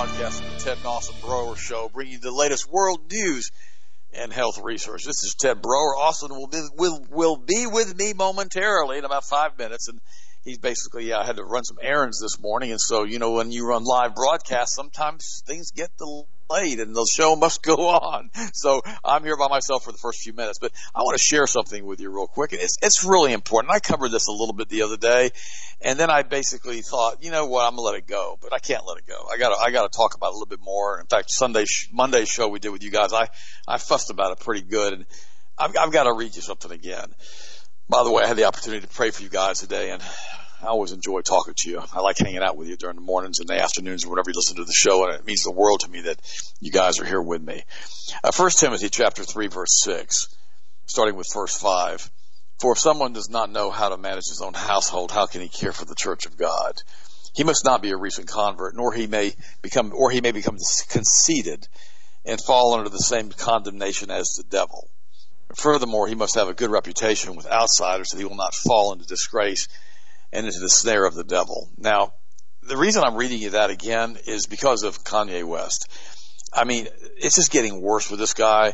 podcast of the Ted and Austin Broer Show, bringing you the latest world news and health research. This is Ted Broer. Austin will be with me momentarily in about 5 minutes, and he's basically had to run some errands this morning, and so, you know, when you run live broadcasts, sometimes things get delayed and the show must go on. So I'm here by myself for the first few minutes, but I want to share something with you real quick. It's really important. I covered this a little bit the other day, and then I basically thought, you know what, I'm gonna let it go, but I can't let it go. I gotta talk about it a little bit more. In fact, Monday's show we did with you guys, I fussed about it pretty good, and I've got to read you something again. By the way, I had the opportunity to pray for you guys today, and I always enjoy talking to you. I like hanging out with you during the mornings and the afternoons or whenever you listen to the show, and it means the world to me that you guys are here with me. 1 Timothy chapter 3, verse 6, starting with verse 5. For if someone does not know how to manage his own household, how can he care for the church of God? He must not be a recent convert, nor he may become conceited and fall under the same condemnation as the devil. Furthermore, he must have a good reputation with outsiders, so that he will not fall into disgrace and into the snare of the devil. Now, the reason I'm reading you that again is because of Kanye West. I mean, it's just getting worse with this guy,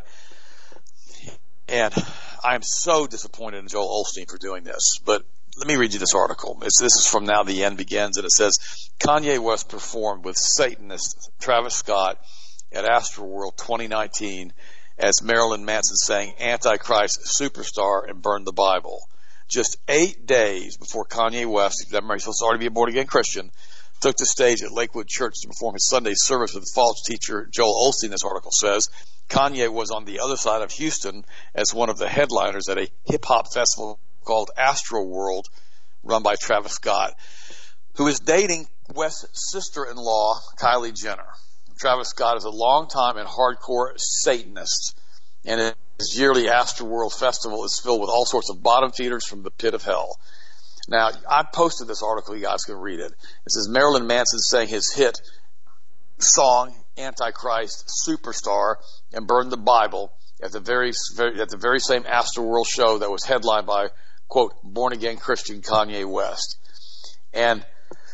and I'm so disappointed in Joel Osteen for doing this. But let me read you this article. This is from Now the End Begins, and it says, Kanye West performed with Satanist Travis Scott at Astroworld 2019 as Marilyn Manson sang Antichrist Superstar and burned the Bible. Just 8 days before Kanye West, remember he's supposed to already be a born-again Christian, took the stage at Lakewood Church to perform his Sunday service with false teacher Joel Osteen, this article says, Kanye was on the other side of Houston as one of the headliners at a hip-hop festival called Astroworld, run by Travis Scott, who is dating West's sister-in-law, Kylie Jenner. Travis Scott is a long-time and hardcore Satanist, and his yearly Astroworld festival is filled with all sorts of bottom feeders from the pit of hell. Now, I posted this article. You guys can read it. It says Marilyn Manson sang his hit song Antichrist Superstar and burned the Bible at the very same Astroworld show that was headlined by, quote, born-again Christian Kanye West. And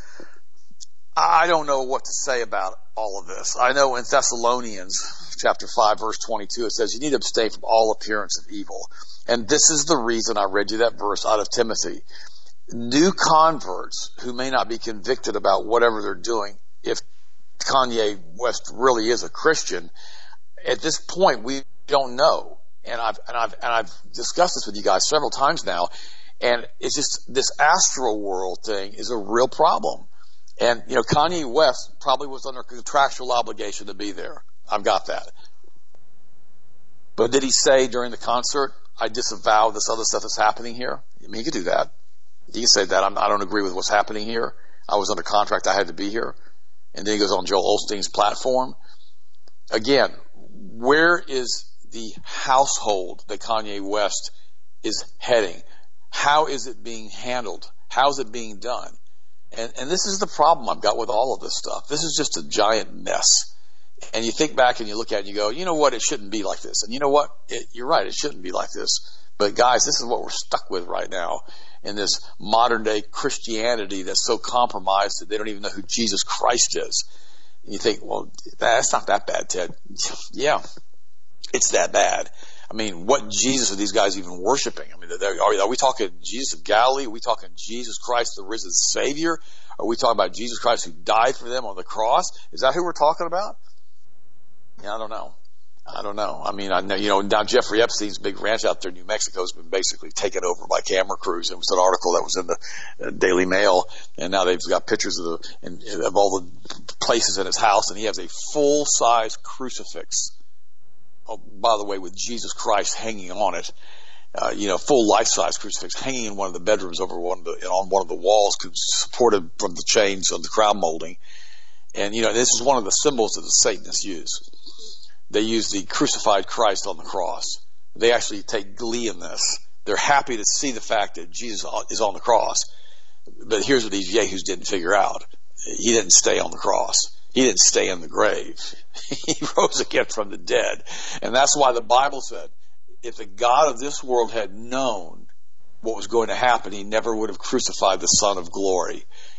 I don't know what to say about all of this. I know in Thessalonians chapter 5, verse 22, it says you need to abstain from all appearance of evil. And this is the reason I read you that verse out of Timothy. New converts who may not be convicted about whatever they're doing, if Kanye West really is a Christian, at this point we don't know. And I've discussed this with you guys several times now, and it's just this Astroworld thing is a real problem. And, you know, Kanye West probably was under contractual obligation to be there. I've got that. But did he say during the concert, I disavow this other stuff that's happening here? I mean, he could do that. He can say that. I don't agree with what's happening here. I was under contract. I had to be here. And then he goes on Joel Osteen's platform. Again, where is the household that Kanye West is heading? How is it being handled? How is it being done? And this is the problem I've got with all of this stuff. This is just a giant mess. And you think back and you look at it and you go, you know what, it shouldn't be like this. And you know what, you're right, it shouldn't be like this. But guys, this is what we're stuck with right now in this modern day Christianity that's so compromised that they don't even know who Jesus Christ is. And you think, well, that's not that bad, Ted. Yeah, it's that bad. I mean, what Jesus are these guys even worshiping? I mean, are we talking Jesus of Galilee? Are we talking Jesus Christ, the risen Savior? Are we talking about Jesus Christ who died for them on the cross? Is that who we're talking about? Yeah, I don't know. I mean, I know, you know, now Jeffrey Epstein's big ranch out there in New Mexico has been basically taken over by camera crews. It was an article that was in the Daily Mail, and now they've got pictures of all the places in his house, and he has a full-size crucifix. Oh, by the way, with Jesus Christ hanging on it, full life-size crucifix hanging in one of the bedrooms on one of the walls, supported from the chains of the crown molding. And, you know, this is one of the symbols that the Satanists use. They use the crucified Christ on the cross. They actually take glee in this. They're happy to see the fact that Jesus is on the cross. But here's what these yahoos didn't figure out. He didn't stay on the cross. He didn't stay in the grave. He rose again from the dead. And that's why the Bible said, if the God of this world had known what was going to happen, he never would have crucified the Son of Glory.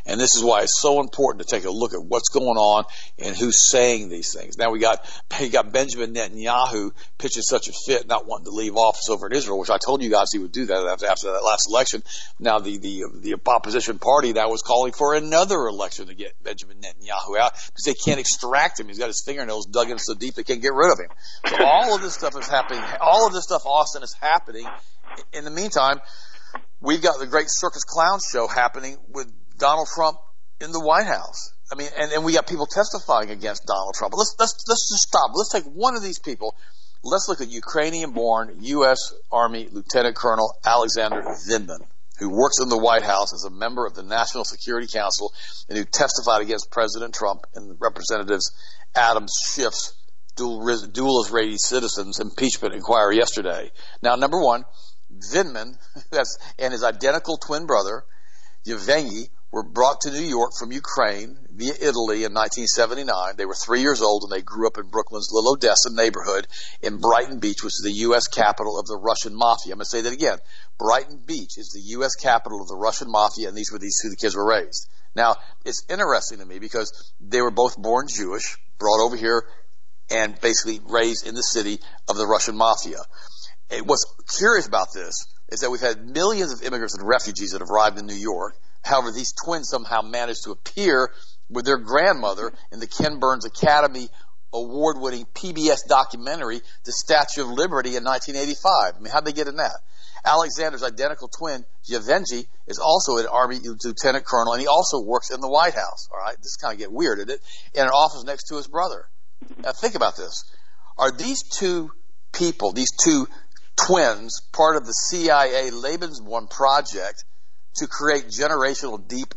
And this is why it's so important to take a look at what's going on and who's saying these things. Now you got Benjamin Netanyahu pitching such a fit, not wanting to leave office over in Israel, which I told you guys he would do that after that last election. Now the opposition party now was calling for another election to get Benjamin Netanyahu out because they can't extract him. He's got his fingernails dug in so deep they can't get rid of him. So all of this stuff is happening. All of this stuff, Austin, is happening. In the meantime, we've got the great circus clown show happening with Donald Trump in the White House. I mean, and we got people testifying against Donald Trump. Let's just stop. Let's take one of these people. Let's look at Ukrainian-born U.S. Army Lieutenant Colonel Alexander Vindman, who works in the White House as a member of the National Security Council and who testified against President Trump in Representatives Adam Schiff's dual Israeli citizens impeachment inquiry yesterday. Now, number one, Vindman and his identical twin brother, Yevgeny, were brought to New York from Ukraine via Italy in 1979. They were 3 years old and they grew up in Brooklyn's Little Odessa neighborhood in Brighton Beach, which is the U.S. capital of the Russian mafia. I'm going to say that again. Brighton Beach is the U.S. capital of the Russian mafia, and these who the kids were raised. Now, it's interesting to me because they were both born Jewish, brought over here, and basically raised in the city of the Russian mafia. And what's curious about this is that we've had millions of immigrants and refugees that have arrived in New York. However, these twins somehow managed to appear with their grandmother in the Ken Burns Academy award-winning PBS documentary, The Statue of Liberty, in 1985. I mean, how'd they get in that? Alexander's identical twin, Yevgeny, is also an Army lieutenant colonel, and he also works in the White House. All right, this kind of get weird, isn't it? In an office next to his brother. Now, think about this. Are these two people, these two twins, part of the CIA Lebensborn project to create generational deep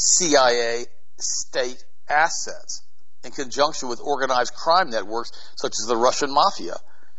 CIA state assets in conjunction with organized crime networks such as the Russian mafia?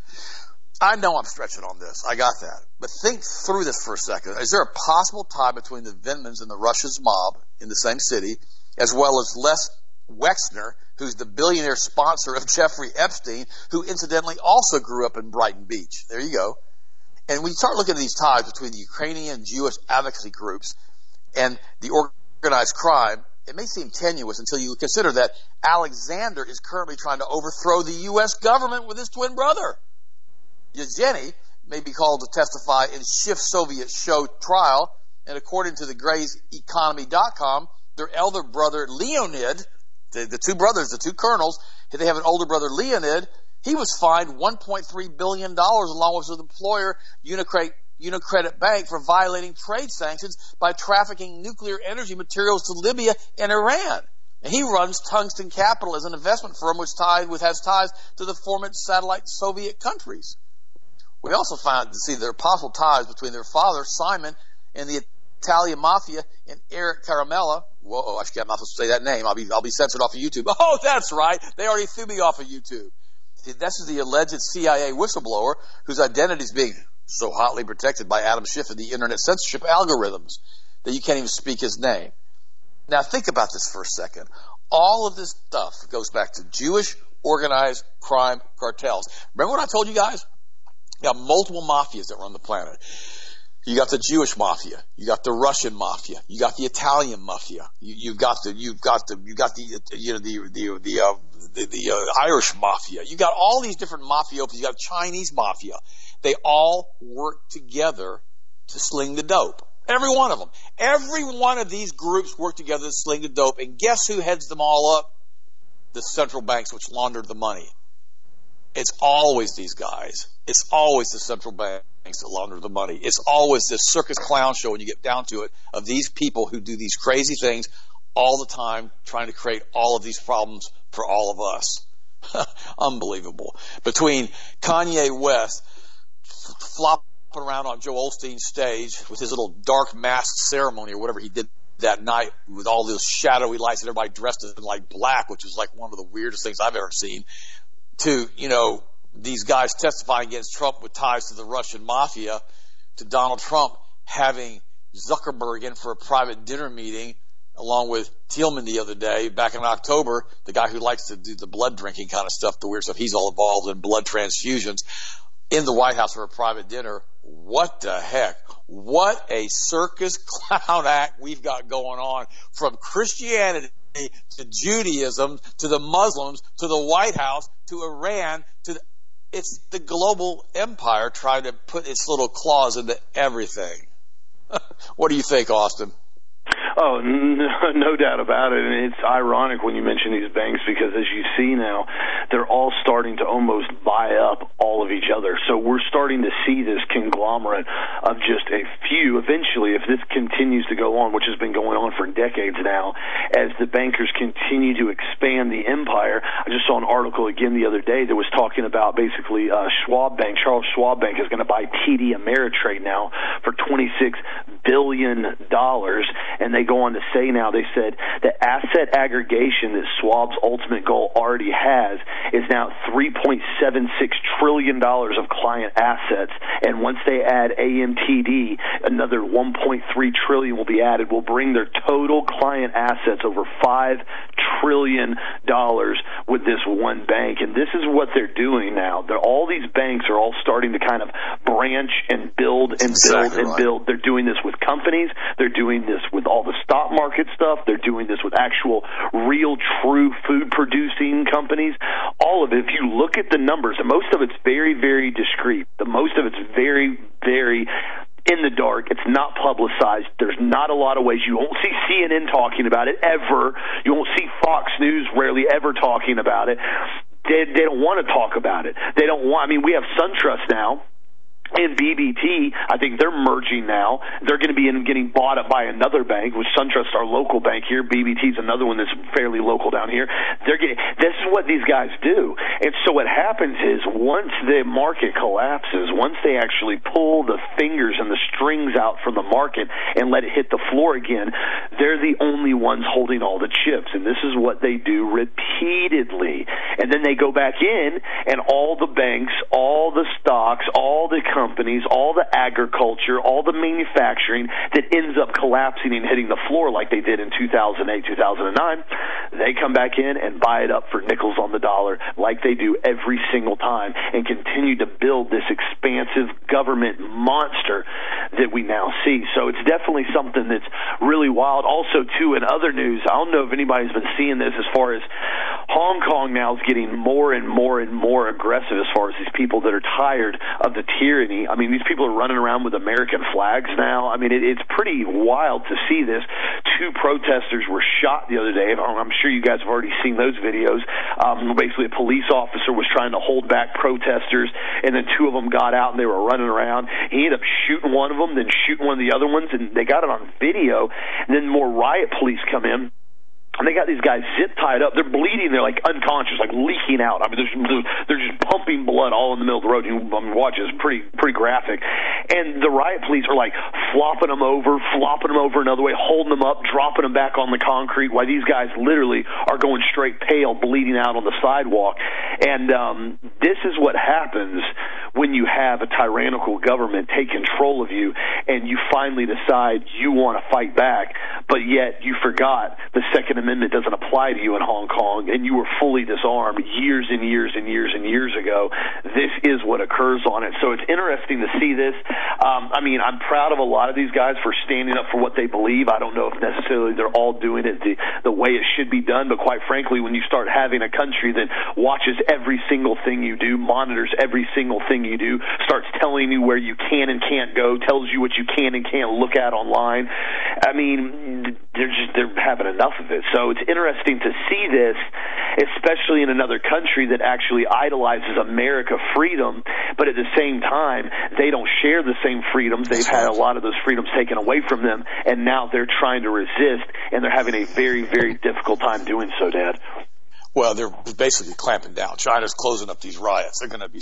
I know I'm stretching on this. I got that. But think through this for a second. Is there a possible tie between the Vindmans and the Russia's mob in the same city, as well as Les Wexner, who's the billionaire sponsor of Jeffrey Epstein, who incidentally also grew up in Brighton Beach? There you go. And when you start looking at these ties between the Ukrainian Jewish advocacy groups and the organized crime, it may seem tenuous until you consider that Alexander is currently trying to overthrow the U.S. government with his twin brother. Yevgeny may be called to testify in Schiff's Soviet show trial, and according to the Gray'sEconomy.com, their elder brother Leonid, the two brothers, the two colonels, they have an older brother Leonid. He was fined $1.3 billion along with his employer, Unicredit Bank, for violating trade sanctions by trafficking nuclear energy materials to Libya and Iran. And he runs Tungsten Capital as an investment firm which has ties to the former satellite Soviet countries. We also found to see there are possible ties between their father, Simon, and the Italian mafia and Eric Caramella. Whoa, I'm not supposed to say that name. I'll be censored off of YouTube. Oh, that's right. They already threw me off of YouTube. This is the alleged CIA whistleblower whose identity is being so hotly protected by Adam Schiff and the internet censorship algorithms that you can't even speak his name. Now think about this for a second. All of this stuff goes back to Jewish organized crime cartels. Remember what I told you guys? You got multiple mafias that run the planet. You got the Jewish mafia. You got the Russian mafia. You got the Italian mafia. You got the Irish mafia. You got all these different mafios. You got Chinese mafia. They all work together to sling the dope. Every one of them. Every one of these groups work together to sling the dope. And guess who heads them all up? The central banks which laundered the money. It's always these guys. It's always the central banks that launder the money. It's always this circus clown show when you get down to it of these people who do these crazy things all the time trying to create all of these problems for all of us. Unbelievable. Between Kanye West flopping around on Joel Osteen's stage with his little dark mask ceremony or whatever he did that night with all those shadowy lights and everybody dressed in like black, which was like one of the weirdest things I've ever seen, to, these guys testifying against Trump with ties to the Russian mafia, to Donald Trump having Zuckerberg in for a private dinner meeting along with Thielman the other day, back in October, the guy who likes to do the blood drinking kind of stuff, the weird stuff. He's all involved in blood transfusions. in the White House for a private dinner. What the heck? What a circus clown act we've got going on, from Christianity to Judaism to the Muslims to the White House to Iran it's the global empire trying to put its little claws into everything. What do you think, Austin? Oh, no doubt about it. And it's ironic when you mention these banks, because as you see now, they're all starting to almost buy up all of each other. So we're starting to see this conglomerate of just a few. Eventually, if this continues to go on, which has been going on for decades now, as the bankers continue to expand the empire. I just saw an article again the other day that was talking about basically Schwab Bank. Charles Schwab Bank is going to buy TD Ameritrade now for $26 billion. And they go on to say now, they said the asset aggregation that Schwab's ultimate goal already has is now $3.76 trillion of client assets. And once they add AMTD, another $1.3 trillion will be added, will bring their total client assets over $5 trillion with this one bank. And this is what they're doing now. All these banks are all starting to kind of branch and build and build and build. They're doing this with companies. They're doing this with all the stock market stuff. They're doing this with actual, real, true food-producing companies. All of it, if you look at the numbers, and most of it's very, very discreet. Most of it's very, very in the dark. It's not publicized. There's not a lot of ways. You won't see CNN talking about it ever. You won't see Fox News rarely ever talking about it. They don't want to talk about it. They don't want. I mean, we have SunTrust now. And BB&T, I think they're merging now. They're going to be getting bought up by another bank, which SunTrust, our local bank here. BB&T is another one that's fairly local down here. This is what these guys do. And so what happens is, once the market collapses, once they actually pull the fingers and the strings out from the market and let it hit the floor again, they're the only ones holding all the chips. And this is what they do repeatedly. And then they go back in, and all the banks, all the stocks, all the companies, all the agriculture, all the manufacturing that ends up collapsing and hitting the floor like they did in 2008, 2009, they come back in and buy it up for nickels on the dollar like they do every single time, and continue to build this expansive government monster that we now see. So it's definitely something that's really wild. Also, too, in other news, I don't know if anybody's been seeing this, as far as Hong Kong now is getting more and more and more aggressive as far as these people that are tired of the tyranny. I mean, these people are running around with American flags now. I mean, it's pretty wild to see this. 2 protesters were shot the other day. I'm sure you guys have already seen those videos. Basically, a police officer was trying to hold back protesters, and then 2 of them got out and they were running around. He ended up shooting one of them, then shooting one of the other ones, and they got it on video. And then more riot police come in. And they got these guys zip tied up. They're bleeding. They're like unconscious, like leaking out. I mean, they're just pumping blood all in the middle of the road. You watch it. It's pretty graphic. And the riot police are like flopping them over another way, holding them up, dropping them back on the concrete, while these guys literally are going straight pale, bleeding out on the sidewalk. And this is what happens when you have a tyrannical government take control of you, and you finally decide you want to fight back, but yet you forgot the Second Amendment doesn't apply to you in Hong Kong, and you were fully disarmed years and years and years and years ago. This is what occurs on it. So it's interesting to see this. I mean, I'm proud of a lot of these guys for standing up for what they believe. I don't know if necessarily they're all doing it the way it should be done, but quite frankly, when you start having a country that watches every single thing you do, monitors every single thing you do, starts telling you where you can and can't go, tells you what you can and can't look at online, I mean, they're having enough of it. So it's interesting to see this, especially in another country that actually idolizes America freedom, but at the same time, they don't share the same freedoms. They've had a lot of those freedoms taken away from them, and now they're trying to resist, and they're having a very, very difficult time doing so, Dad. Well, they're basically clamping down. China's closing up these riots.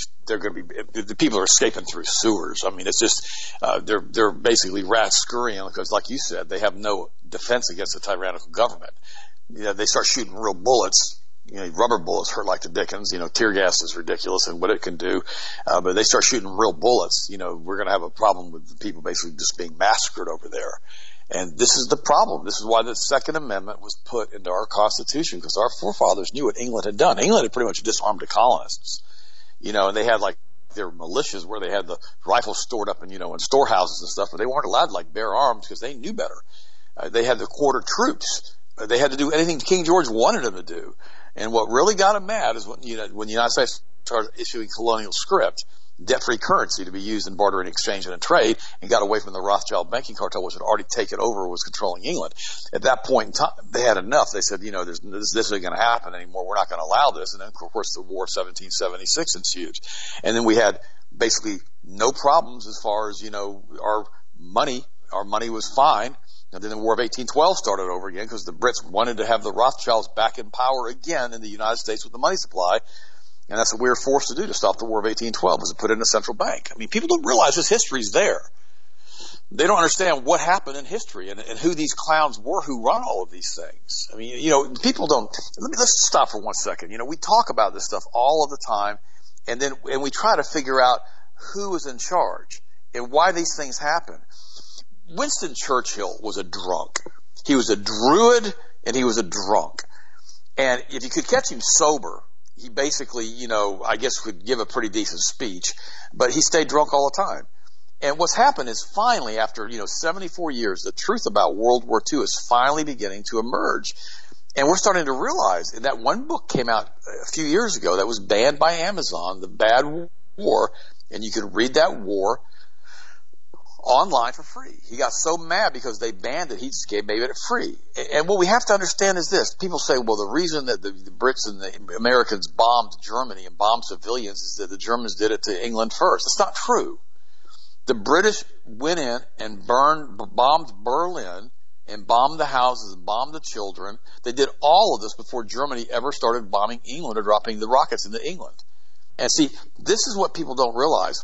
The people are escaping through sewers. I mean, it's just, they're basically rats scurrying, because like you said, they have no defense against a tyrannical government. You know, they start shooting real bullets. You know, rubber bullets hurt like the dickens. You know, tear gas is ridiculous and what it can do. But they start shooting real bullets. You know, we're going to have a problem with the people basically just being massacred over there. And this is the problem. This is why the Second Amendment was put into our Constitution, because our forefathers knew what England had done. England had pretty much disarmed the colonists. You know, and they had like their militias where they had the rifles stored up in, in storehouses and stuff, but they weren't allowed to bear arms because they knew better. They had to quarter troops. They had to do anything King George wanted them to do. And what really got them mad is when the United States started issuing colonial script, debt-free currency to be used in bartering, exchange, and in trade, and got away from the Rothschild banking cartel, which had already taken over, was controlling England. At that point in time, they had enough. They said, this isn't going to happen anymore. We're not going to allow this. And then, of course, the War of 1776 ensued. And then we had basically no problems as far as, our money. Our money was fine. And then the War of 1812 started over again because the Brits wanted to have the Rothschilds back in power again in the United States with the money supply. And that's what we were forced to do to stop the War of 1812, was to put in a central bank. I mean, people don't realize this history's there. They don't understand what happened in history and who these clowns were who run all of these things. I mean, people don't. Let's stop for 1 second. We talk about this stuff all of the time, and we try to figure out who is in charge and why these things happen. Winston Churchill was a drunk. He was a druid and he was a drunk. And if you could catch him sober, he basically, I guess could give a pretty decent speech, but he stayed drunk all the time. And what's happened is finally, after, 74 years, the truth about World War II is finally beginning to emerge. And we're starting to realize, and that one book came out a few years ago that was banned by Amazon, The Bad War, and you could read that war online for free. He got so mad because they banned it, he just made it free. And what we have to understand is this. People say, well, the reason that the Brits and the Americans bombed Germany and bombed civilians is that the Germans did it to England first. It's not true. The British went in and bombed Berlin and bombed the houses and bombed the children. They did all of this before Germany ever started bombing England or dropping the rockets into England. And see, this is what people don't realize.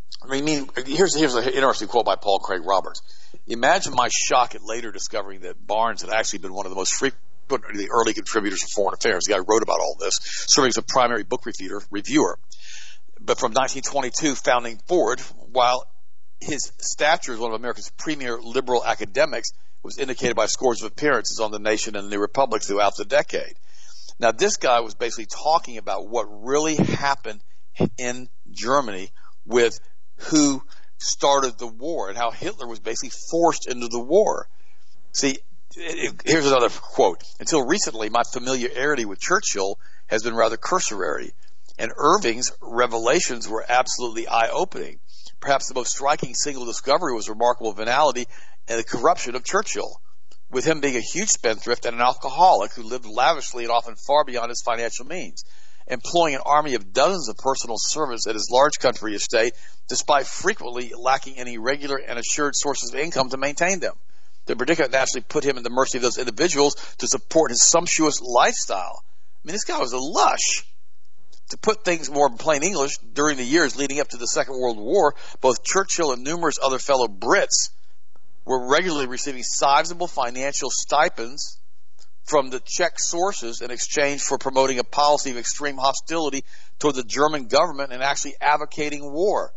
I mean, here's an interesting quote by Paul Craig Roberts. Imagine my shock at later discovering that Barnes had actually been one of the most frequent, the early contributors of Foreign Affairs. The guy who wrote about all this, serving as a primary book reviewer. But from 1922 founding forward, while his stature as one of America's premier liberal academics was indicated by scores of appearances on The Nation and The New Republic throughout the decade. Now, this guy was basically talking about what really happened in Germany with who started the war and how Hitler was basically forced into the war. See, here's another quote. Until recently, my familiarity with Churchill has been rather cursory, and Irving's revelations were absolutely eye-opening. Perhaps the most striking single discovery was remarkable venality and the corruption of Churchill, with him being a huge spendthrift and an alcoholic who lived lavishly and often far beyond his financial means, employing an army of dozens of personal servants at his large country estate, despite frequently lacking any regular and assured sources of income to maintain them. The predicament naturally put him in the mercy of those individuals to support his sumptuous lifestyle. I mean, this guy was a lush. To put things more in plain English, during the years leading up to the Second World War, both Churchill and numerous other fellow Brits were regularly receiving sizable financial stipends from the Czech sources in exchange for promoting a policy of extreme hostility toward the German government and actually advocating war.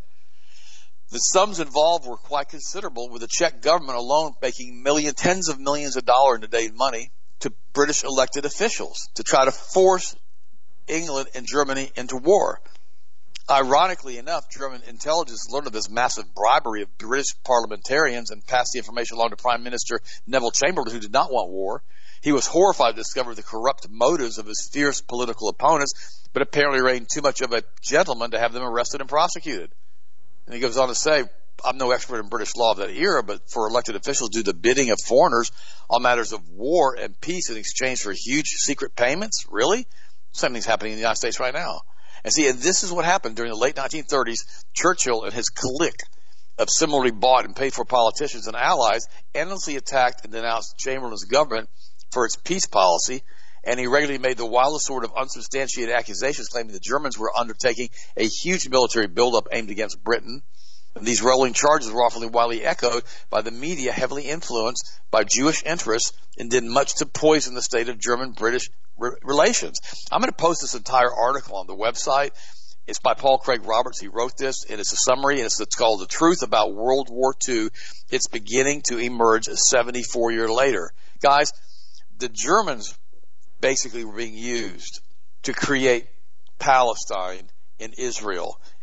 The sums involved were quite considerable, with the Czech government alone making tens of millions of dollars in today's money to British elected officials to try to force England and Germany into war. Ironically enough, German intelligence learned of this massive bribery of British parliamentarians and passed the information along to Prime Minister Neville Chamberlain, who did not want war. He was horrified to discover the corrupt motives of his fierce political opponents, but apparently remained too much of a gentleman to have them arrested and prosecuted. And he goes on to say, I'm no expert in British law of that era, but for elected officials do the bidding of foreigners on matters of war and peace in exchange for huge secret payments? Really? Same thing's happening in the United States right now. And see, and this is what happened during the late 1930s. Churchill and his clique of similarly bought and paid for politicians and allies endlessly attacked and denounced Chamberlain's government for its peace policy, and he regularly made the wildest sort of unsubstantiated accusations claiming the Germans were undertaking a huge military buildup aimed against Britain. And these rolling charges were often widely echoed by the media, heavily influenced by Jewish interests, and did much to poison the state of German-British relations. I'm going to post this entire article on the website. It's by Paul Craig Roberts. He wrote this, and it's a summary, and it's called The Truth About World War II. It's beginning to emerge 74 years later. Guys, the Germans basically were being used to create Palestine and Israel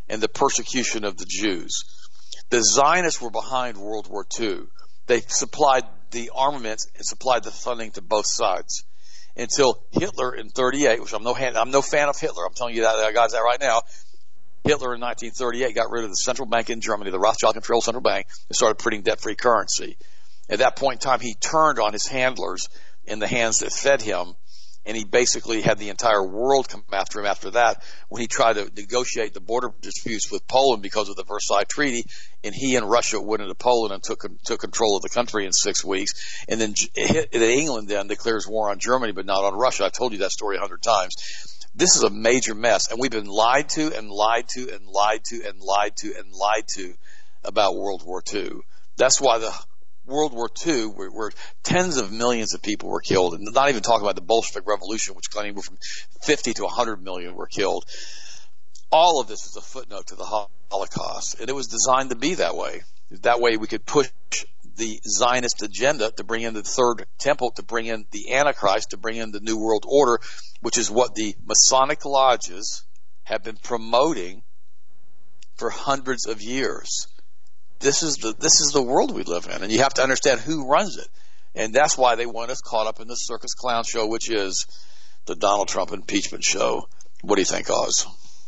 and the persecution of the Jews. The Zionists were behind World War II. They supplied the armaments and supplied the funding to both sides until Hitler in 1938, which I'm no fan of Hitler. I'm telling you that, guys, that right now. Hitler in 1938 got rid of the central bank in Germany, the Rothschild-controlled central bank, and started printing debt-free currency. At that point in time, he turned on his handlers in the hands that fed him, and he basically had the entire world come after him after that when he tried to negotiate the border disputes with Poland because of the Versailles Treaty, and he and Russia went into Poland and took control of the country in 6 weeks. And then England then declares war on Germany, but not on Russia. I've told you that story 100 times. This is a major mess, and we've been lied to and lied to and lied to and lied to and lied to about World War II. That's why the World War II, where tens of millions of people were killed, and not even talking about the Bolshevik Revolution, which claimed from 50 to 100 million were killed. All of this is a footnote to the Holocaust, and it was designed to be that way. That way we could push the Zionist agenda to bring in the third temple, to bring in the Antichrist, to bring in the New World Order, which is what the Masonic lodges have been promoting for hundreds of years. This is the world we live in, and you have to understand who runs it. And that's why they want us caught up in the circus clown show, which is the Donald Trump impeachment show. What do you think, Oz?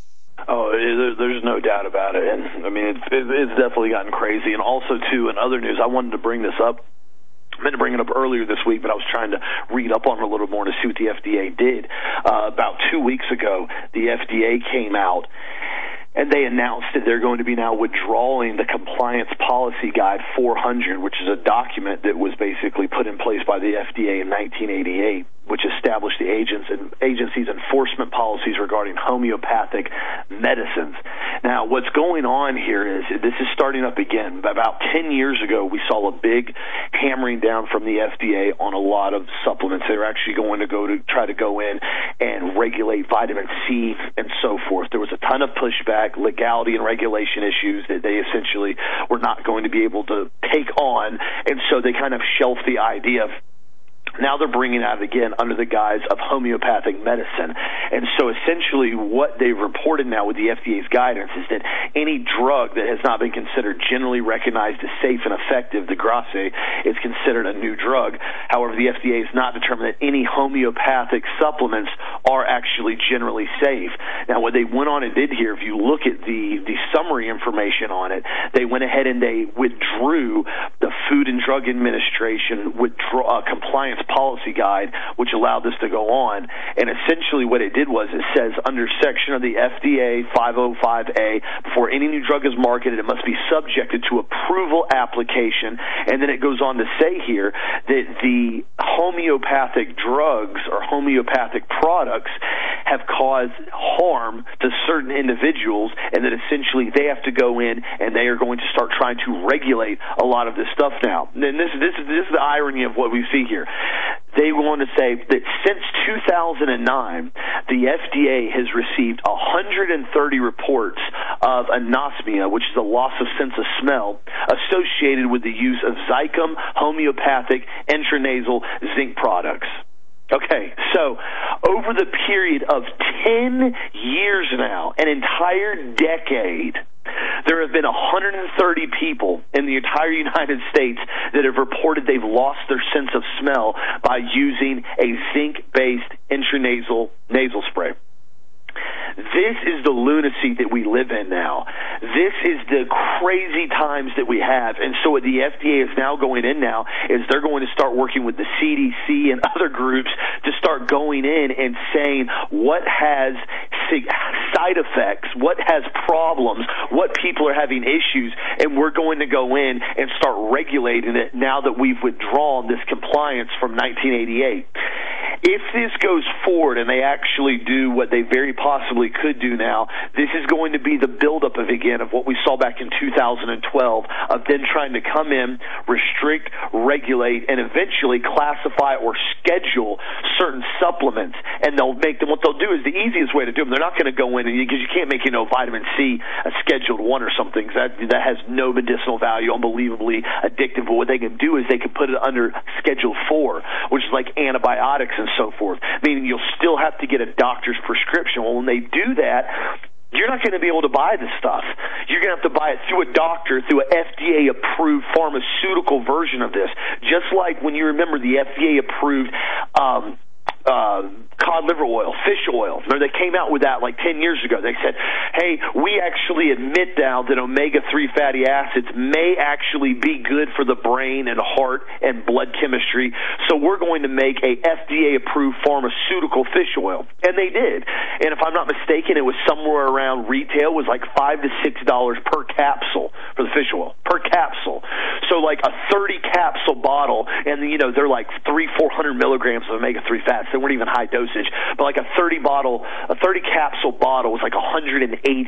Oh, there's no doubt about it. And I mean, it's definitely gotten crazy. And also, too, in other news, I wanted to bring this up. I meant to bring it up earlier this week, but I was trying to read up on it a little more to see what the FDA did. About 2 weeks ago, the FDA came out and they announced that they're going to be now withdrawing the Compliance Policy Guide 400, which is a document that was basically put in place by the FDA in 1988, which established the agency's enforcement policies regarding homeopathic medicines. Now, what's going on here is this is starting up again. About 10 years ago, we saw a big hammering down from the FDA on a lot of supplements. They were actually going to try to go in and regulate vitamin C and so forth. There was a ton of pushback, legality and regulation issues that they essentially were not going to be able to take on, and so they kind of shelved the idea of. Now they're bringing out it again under the guise of homeopathic medicine. And so essentially what they've reported now with the FDA's guidance is that any drug that has not been considered generally recognized as safe and effective, the GRASE, is considered a new drug. However, the FDA has not determined that any homeopathic supplements are actually generally safe. Now, what they went on and did here, if you look at the summary information on it, they went ahead and they withdrew the Food and Drug Administration compliance policy guide, which allowed this to go on. And essentially what it did was it says under section of the FDA 505A, before any new drug is marketed, it must be subjected to approval application. And then it goes on to say here that the homeopathic drugs or homeopathic products have caused harm to certain individuals, and that essentially they have to go in and they are going to start trying to regulate a lot of this stuff now. And this is the irony of what we see here. They want to say that since 2009, the FDA has received 130 reports of anosmia, which is a loss of sense of smell, associated with the use of Zicam homeopathic intranasal zinc products. Okay, so over the period of 10 years now, an entire decade, there have been 130 people in the entire United States that have reported they've lost their sense of smell by using a zinc-based intranasal nasal spray. This is the lunacy that we live in now. This is the crazy times that we have. And so what the FDA is now going in now is they're going to start working with the CDC and other groups to start going in and saying what has side effects, what has problems, what people are having issues, and we're going to go in and start regulating it now that we've withdrawn this compliance from 1988. If this goes forward and they actually do what they very possibly could do now, this is going to be the buildup of what we saw back in 2012 of them trying to come in, restrict, regulate, and eventually classify or schedule certain supplements. And they'll make them, what they'll do is the easiest way to do them, they're not going to go in, because you can't make, vitamin C a Scheduled 1 or something. That has no medicinal value, unbelievably addictive. But what they can do is they can put it under Schedule 4, which is like antibiotics and so forth, meaning you'll still have to get a doctor's prescription. Well, when they do that, you're not going to be able to buy this stuff. You're going to have to buy it through a doctor, through an FDA-approved pharmaceutical version of this. Just like when you remember the FDA-approved cod liver oil, fish oil. They came out with that like 10 years ago. They said, hey, we actually admit now that omega-3 fatty acids may actually be good for the brain and heart and blood chemistry, so we're going to make a FDA-approved pharmaceutical fish oil. And they did. And if I'm not mistaken, it was somewhere around retail. It was like $5 to $6 per capsule for the fish oil, per capsule. So like a 30-capsule bottle, and they're like 300-400 milligrams of omega-3 fats. They weren't even high dosage, but like a 30-capsule bottle was like $180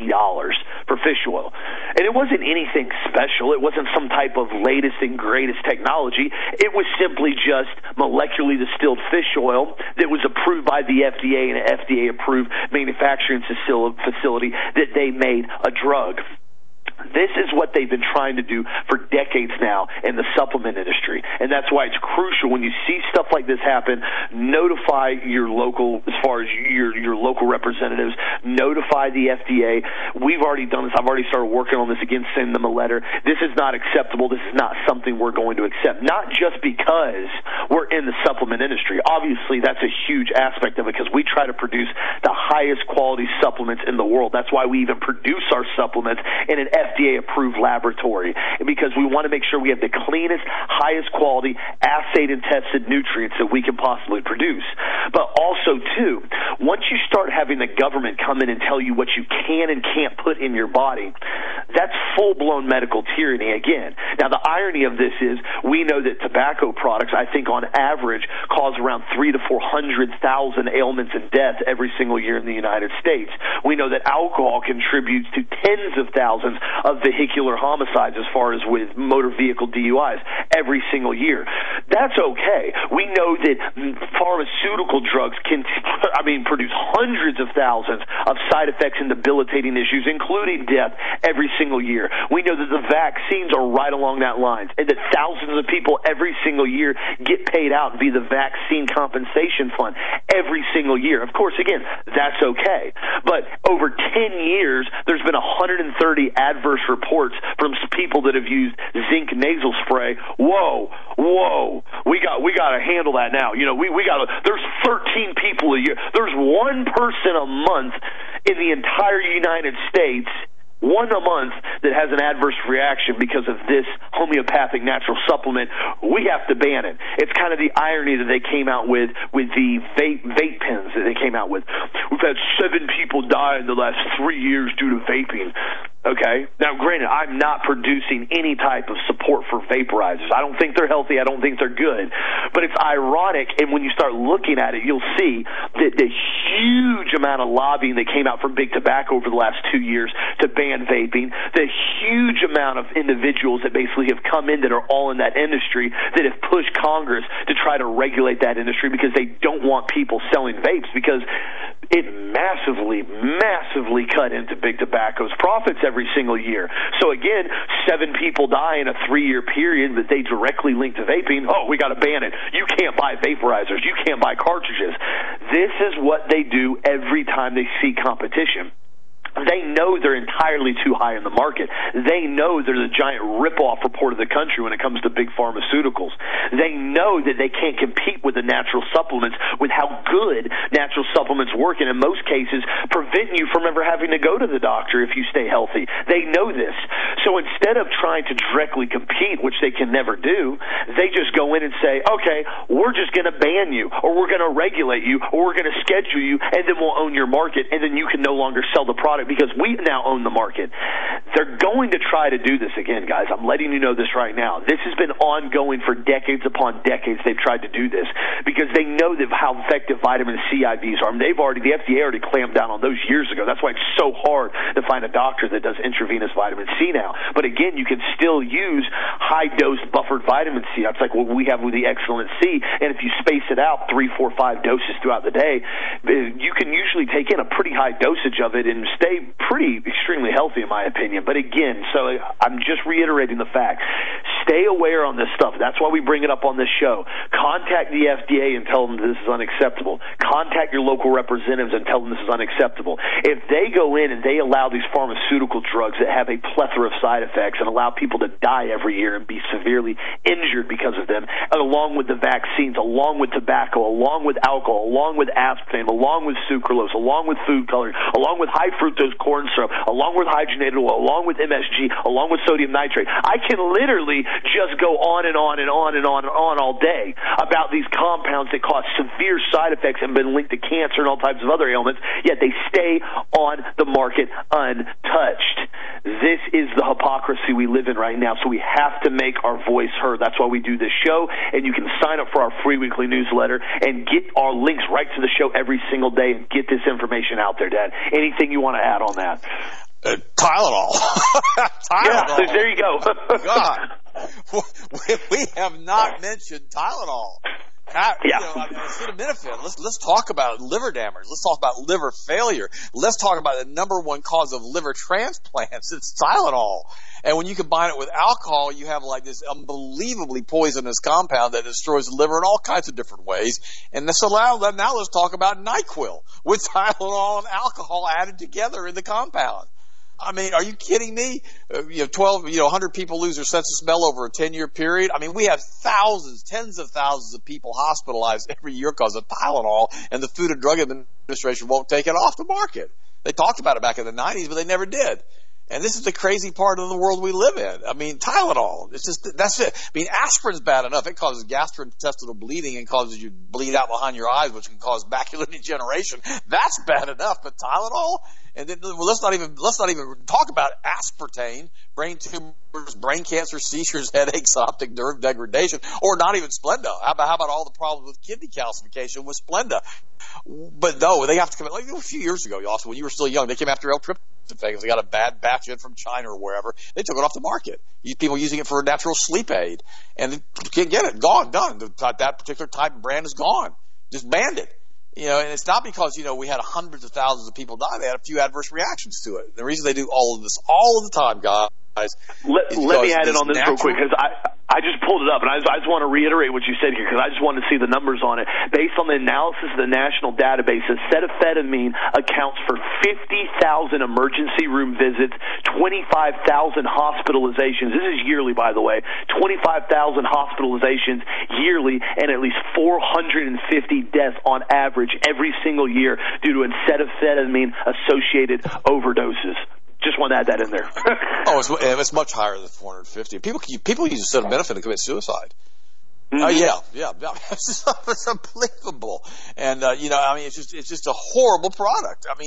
for fish oil. And it wasn't anything special. It wasn't some type of latest and greatest technology. It was simply just molecularly distilled fish oil that was approved by the FDA and an FDA-approved manufacturing facility that they made a drug. This is what they've been trying to do for decades now in the supplement industry, and that's why it's crucial when you see stuff like this happen, notify your local, as far as your local representatives, notify the FDA. We've already done this. I've already started working on this again, send them a letter. This is not acceptable. This is not something we're going to accept, not just because we're in the supplement industry. Obviously, that's a huge aspect of it because we try to produce the highest quality supplements in the world. That's why we even produce our supplements in an FDA-approved laboratory, because we want to make sure we have the cleanest, highest quality, assayed and tested nutrients that we can possibly produce. But also, too, once you start having the government come in and tell you what you can and can't put in your body, that's full-blown medical tyranny again. Now, the irony of this is we know that tobacco products, I think on average, cause around 300,000 to 400,000 ailments and deaths every single year in the United States. We know that alcohol contributes to tens of thousands of vehicular homicides as far as with motor vehicle DUIs every single year. That's okay. We know that pharmaceutical drugs can produce hundreds of thousands of side effects and debilitating issues, including death, every single year. We know that the vaccines are right along that line, and that thousands of people every single year get paid out via the Vaccine Compensation Fund every single year. Of course, again, that's okay. But over 10 years, there's been 130 adverse reports from people that have used zinc nasal spray. Whoa, we got to handle that now. There's 13 people a year. There's one person a month in the entire United States, one a month, that has an adverse reaction because of this homeopathic natural supplement. We have to ban it. It's kind of the irony that they came out with the vape pens that they came out with. We've had 7 people die in the last 3 years due to vaping. Okay? Now, granted, I'm not producing any type of support for vaporizers. I don't think they're healthy. I don't think they're good. But it's ironic, and when you start looking at it, you'll see that the huge amount of lobbying that came out from big tobacco over the last 2 years to ban vaping, the huge amount of individuals that basically have come in that are all in that industry that have pushed Congress to try to regulate that industry because they don't want people selling vapes, because it massively cut into big tobacco's profits every single year. So again, 7 people die in a 3-year period that they directly link to vaping. Oh, we got to ban it. You can't buy vaporizers. You can't buy cartridges. This is what they do every time they see competition. They know they're entirely too high in the market. They know they're the giant rip-off report of the country when it comes to big pharmaceuticals. They know that they can't compete with the natural supplements, with how good natural supplements work, and in most cases prevent you from ever having to go to the doctor if you stay healthy. They know this. So instead of trying to directly compete, which they can never do, they just go in and say, okay, we're just going to ban you, or we're going to regulate you, or we're going to schedule you, and then we'll own your market, and then you can no longer sell the product because we now own the market. They're going to try to do this again, guys. I'm letting you know this right now. This has been ongoing for decades upon decades. They've tried to do this because they know that how effective vitamin C IVs are. The FDA already clamped down on those years ago. That's why it's so hard to find a doctor that does intravenous vitamin C now. But again, you can still use high-dose buffered vitamin C. That's like what we have with the Excellent C. And if you space it out 3, 4, 5 doses throughout the day, you can usually take in a pretty high dosage of it and stay extremely healthy, in my opinion. But again, so I'm just reiterating the fact, Stay aware on this stuff. That's why we bring it up on this show. Contact the FDA and tell them this is unacceptable. Contact your local representatives and tell them this is unacceptable. If they go in and they allow these pharmaceutical drugs that have a plethora of side effects and allow people to die every year and be severely injured because of them, along with the vaccines, along with tobacco, along with alcohol, along with aspartame, along with sucralose, along with food coloring, along with high fructose corn syrup, along with hydrogenated oil, along with MSG, along with sodium nitrate. I can literally just go on and on and on and on and on all day about these compounds that cause severe side effects and been linked to cancer and all types of other ailments, yet they stay on the market untouched. This is the hypocrisy we live in right now, so we have to make our voice heard. That's why we do this show, and you can sign up for our free weekly newsletter and get our links right to the show every single day and get this information out there, Dad. Anything you want to add on that? Tylenol. Tylenol. Yeah, there you go. God. We have not mentioned Tylenol. Acetaminophen. Let's talk about liver damage. Let's talk about liver failure. Let's talk about the number one cause of liver transplants. It's Tylenol. And when you combine it with alcohol, you have like this unbelievably poisonous compound that destroys the liver in all kinds of different ways. And so now let's talk about NyQuil with Tylenol and alcohol added together in the compound. I mean, are you kidding me? 100 people lose their sense of smell over a 10-year period. I mean, we have thousands, tens of thousands of people hospitalized every year because of Tylenol, and the Food and Drug Administration won't take it off the market. They talked about it back in the 90s, but they never did. And this is the crazy part of the world we live in. I mean, Tylenol, that's it. I mean, aspirin's bad enough. It causes gastrointestinal bleeding and causes you to bleed out behind your eyes, which can cause macular degeneration. That's bad enough. But Tylenol? And then let's not even talk about aspartame, brain tumors, brain cancer, seizures, headaches, optic nerve degradation, or not even Splenda. How about all the problems with kidney calcification with Splenda? But no, they have to come. Like a few years ago, also when you were still young, they came after L-tryptophan because they got a bad batch in from China or wherever. They took it off the market. People using it for a natural sleep aid, and they can't get it. Gone, done. That particular type of brand is gone. Just banned it. And it's not because, we had hundreds of thousands of people die. They had a few adverse reactions to it. The reason they do all of this all of the time, guys. Let me add in on this real quick, because I just pulled it up, and I just want to reiterate what you said here, because I just wanted to see the numbers on it. Based on the analysis of the national database, acetaminophen accounts for 50,000 emergency room visits, 25,000 hospitalizations. This is yearly, by the way. 25,000 hospitalizations yearly, and at least 450 deaths on average every single year due to acetaminophen-associated overdoses. Just want to add that in there. It's much higher than 450. People use acetaminophen to commit suicide. Mm-hmm. Yeah. It's unbelievable. And it's just a horrible product. I mean,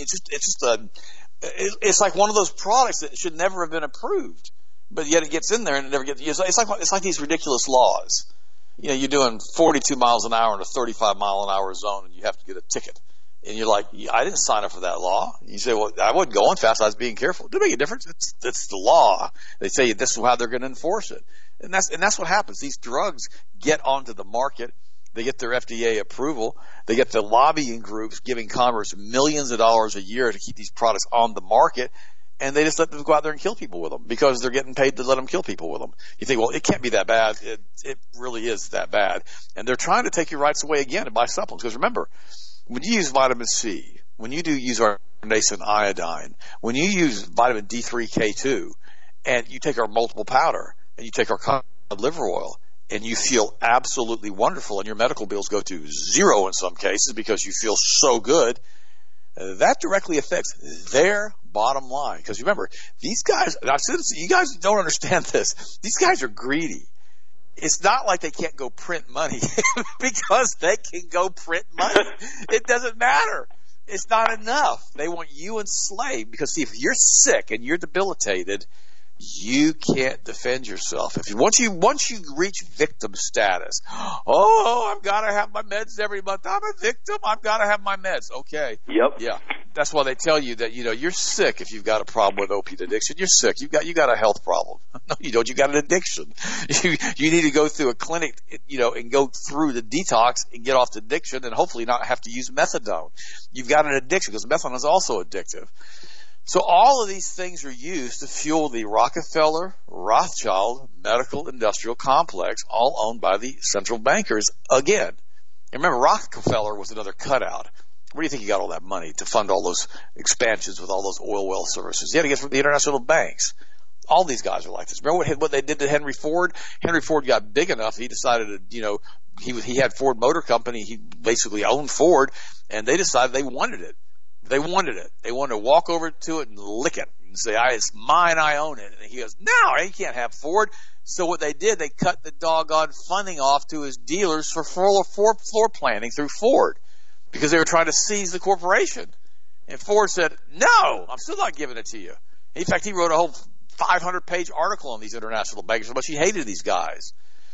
it's like one of those products that should never have been approved, but yet it gets in there and it never gets. It's like these ridiculous laws. You're doing 42 miles an hour in a 35 mile an hour zone, and you have to get a ticket. And you're like, I didn't sign up for that law. You say, well, I wasn't going fast. I was being careful. It doesn't make a difference. It's the law. They say this is how they're going to enforce it. And that's what happens. These drugs get onto the market. They get their FDA approval. They get the lobbying groups giving Congress millions of dollars a year to keep these products on the market. And they just let them go out there and kill people with them because they're getting paid to let them kill people with them. You think, well, it can't be that bad. It really is that bad. And they're trying to take your rights away again and buy supplements. Because remember, when you use vitamin C, when you do use our nascent iodine, when you use vitamin D3K2, and you take our multiple powder, and you take our cod liver oil, and you feel absolutely wonderful, and your medical bills go to zero in some cases because you feel so good, that directly affects their bottom line. Because remember, these guys, you guys don't understand this, these guys are greedy. It's not like they can't go print money because they can go print money. It doesn't matter. It's not enough. They want you enslaved because, see, if you're sick and you're debilitated, you can't defend yourself. Once you reach victim status, I've got to have my meds every month. I'm a victim. I've got to have my meds. Okay. Yep. Yeah. That's why they tell you that, you're sick if you've got a problem with opiate addiction. You're sick. You got a health problem. No, you don't. You got an addiction. You need to go through a clinic, and go through the detox and get off the addiction and hopefully not have to use methadone. You've got an addiction because methadone is also addictive. So all of these things are used to fuel the Rockefeller, Rothschild medical industrial complex, all owned by the central bankers again. And remember, Rockefeller was another cutout. Where do you think he got all that money to fund all those expansions with all those oil well services? He had to get from the international banks. All these guys are like this. Remember what they did to Henry Ford? Henry Ford got big enough. He decided to, he had Ford Motor Company. He basically owned Ford, and they decided they wanted it. They wanted it. They wanted to walk over to it and lick it and say, it's mine, I own it. And he goes, no, you can't have Ford. So what they did, they cut the doggone funding off to his dealers for floor planning through Ford because they were trying to seize the corporation. And Ford said, no, I'm still not giving it to you. In fact, he wrote a whole 500-page article on these international bankers, how much he hated these guys.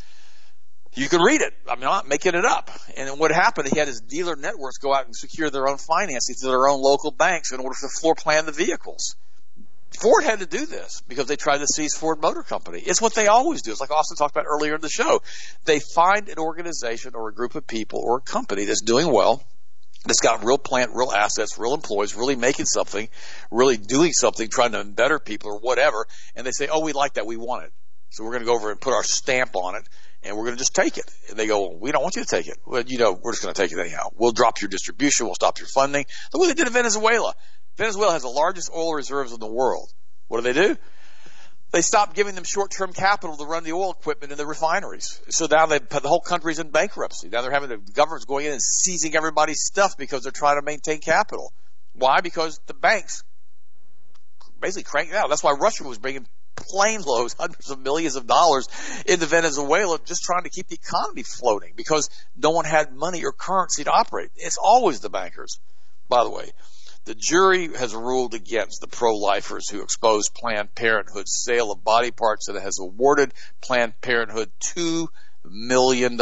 You can read it. I'm not making it up. And what happened, he had his dealer networks go out and secure their own financing to their own local banks in order to floor plan the vehicles. Ford had to do this because they tried to seize Ford Motor Company. It's what they always do. It's like Austin talked about earlier in the show. They find an organization or a group of people or a company that's doing well, that's got real plant, real assets, real employees, really making something, really doing something, trying to better people or whatever, and they say, we like that, we want it. So we're going to go over and put our stamp on it, and we're going to just take it. And they go, we don't want you to take it. Well, we're just going to take it anyhow. We'll drop your distribution. We'll stop your funding. Look what they did in Venezuela. Venezuela has the largest oil reserves in the world. What do? They stopped giving them short-term capital to run the oil equipment in the refineries. So now the whole country's in bankruptcy. Now the government's going in and seizing everybody's stuff because they're trying to maintain capital. Why? Because the banks basically cranked out. That's why Russia was bringing plane loads, hundreds of millions of dollars into Venezuela just trying to keep the economy floating because no one had money or currency to operate. It's always the bankers, by the way. The jury has ruled against the pro-lifers who exposed Planned Parenthood's sale of body parts and has awarded Planned Parenthood $2 million.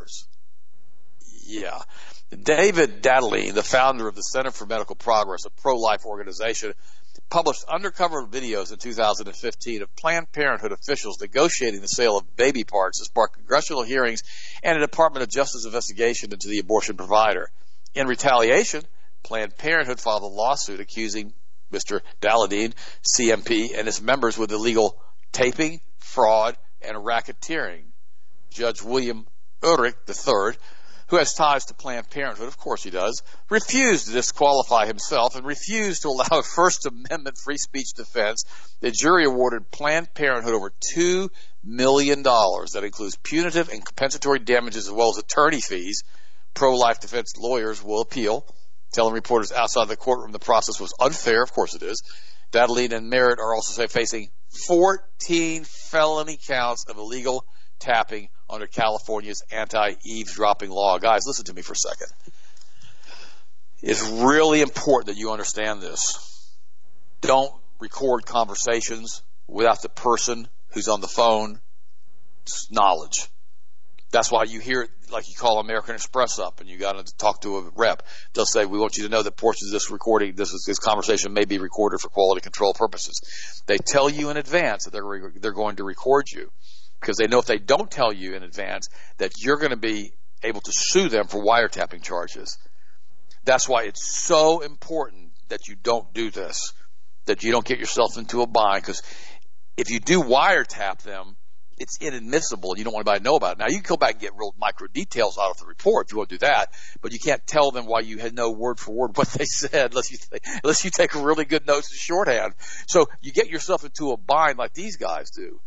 Yeah. David Dalein, the founder of the Center for Medical Progress, a pro-life organization, published undercover videos in 2015 of Planned Parenthood officials negotiating the sale of baby parts as part of congressional hearings and a Department of Justice investigation into the abortion provider. In retaliation, Planned Parenthood filed a lawsuit accusing Mr. Dalein, CMP, and his members with illegal taping, fraud, and racketeering. Judge William Ulrich III, who has ties to Planned Parenthood, of course he does, refused to disqualify himself and refused to allow a First Amendment free speech defense. The jury awarded Planned Parenthood over $2 million. That includes punitive and compensatory damages as well as attorney fees. Pro-life defense lawyers will appeal, telling reporters outside the courtroom the process was unfair. Of course it is. Dalein and Merritt are also facing 14 felony counts of illegal tapping under California's anti-eavesdropping law. Guys, listen to me for a second. It's really important that you understand this. Don't record conversations without the person who's on the phone knowledge. That's why you hear it, like you call American Express up and you got to talk to a rep. They'll say, we want you to know that portions of this recording, this conversation may be recorded for quality control purposes. They tell you in advance that they're going to record you because they know if they don't tell you in advance that you're going to be able to sue them for wiretapping charges. That's why it's so important that you don't do this, that you don't get yourself into a bind, because if you do wiretap them, it's inadmissible and you don't want anybody to know about it. Now, you can go back and get real micro details out of the report if you want to do that, but you can't tell them why you had no word for word what they said unless you take really good notes in shorthand. So you get yourself into a bind like these guys do.